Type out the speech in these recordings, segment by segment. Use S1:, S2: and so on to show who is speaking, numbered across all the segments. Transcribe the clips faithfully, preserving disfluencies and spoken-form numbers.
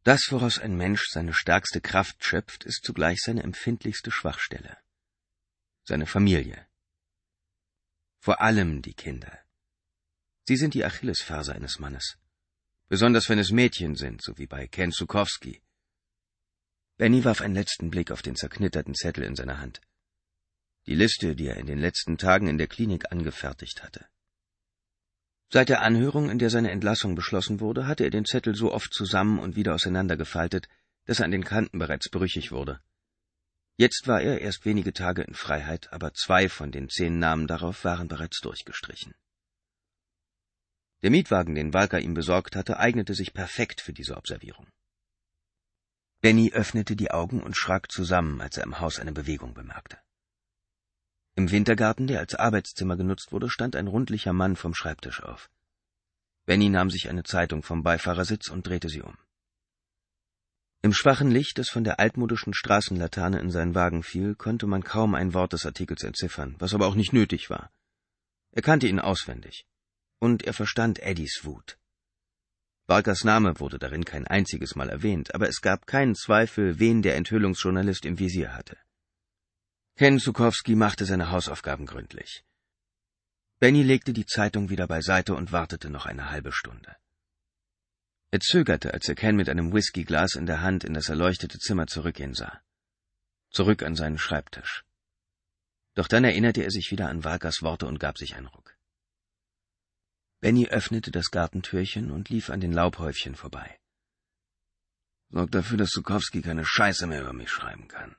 S1: Das, woraus ein Mensch seine stärkste Kraft schöpft, ist zugleich seine empfindlichste Schwachstelle. Seine Familie. Vor allem die Kinder. Sie sind die Achillesferse eines Mannes. Besonders wenn es Mädchen sind, so wie bei Ken Zuchowski. Benny warf einen letzten Blick auf den zerknitterten Zettel in seiner Hand. Die Liste, die er in den letzten Tagen in der Klinik angefertigt hatte. Seit der Anhörung, in der seine Entlassung beschlossen wurde, hatte er den Zettel so oft zusammen und wieder auseinandergefaltet, dass er an den Kanten bereits brüchig wurde. Jetzt war er erst wenige Tage in Freiheit, aber zwei von den zehn Namen darauf waren bereits durchgestrichen. Der Mietwagen, den Walker ihm besorgt hatte, eignete sich perfekt für diese Observierung. Benny öffnete die Augen und schrak zusammen, als er im Haus eine Bewegung bemerkte. Im Wintergarten, der als Arbeitszimmer genutzt wurde, stand ein rundlicher Mann vom Schreibtisch auf. Benny nahm sich eine Zeitung vom Beifahrersitz und drehte sie um. Im schwachen Licht, das von der altmodischen Straßenlaterne in seinen Wagen fiel, konnte man kaum ein Wort des Artikels entziffern, was aber auch nicht nötig war. Er kannte ihn auswendig. Und er verstand Eddies Wut. Walkers Name wurde darin kein einziges Mal erwähnt, aber es gab keinen Zweifel, wen der Enthüllungsjournalist im Visier hatte. Ken Zuchowski machte seine Hausaufgaben gründlich. Benny legte die Zeitung wieder beiseite und wartete noch eine halbe Stunde. Er zögerte, als er Ken mit einem Whiskyglas in der Hand in das erleuchtete Zimmer zurückgehen sah. Zurück an seinen Schreibtisch. Doch dann erinnerte er sich wieder an Walkers Worte und gab sich einen Ruck. Benny öffnete das Gartentürchen und lief an den Laubhäufchen vorbei. »Sorg dafür, dass Zuchowski keine Scheiße mehr über mich schreiben kann.«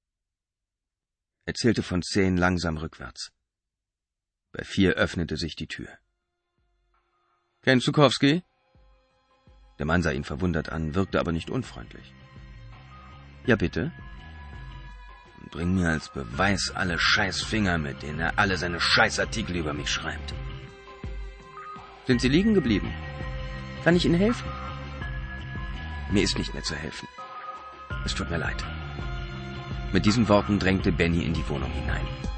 S1: Er zählte von zehn langsam rückwärts. Bei vier öffnete sich die Tür. »Ken Zuchowski?« Der Mann sah ihn verwundert an, wirkte aber nicht unfreundlich. »Ja, bitte?« »Bring mir als Beweis alle Scheißfinger, mit denen er alle seine Scheißartikel über mich schreibt.« »Sind Sie liegen geblieben? Kann ich Ihnen helfen?« »Mir ist nicht mehr zu helfen. Es tut mir leid.« Mit diesen Worten drängte Benny in die Wohnung hinein.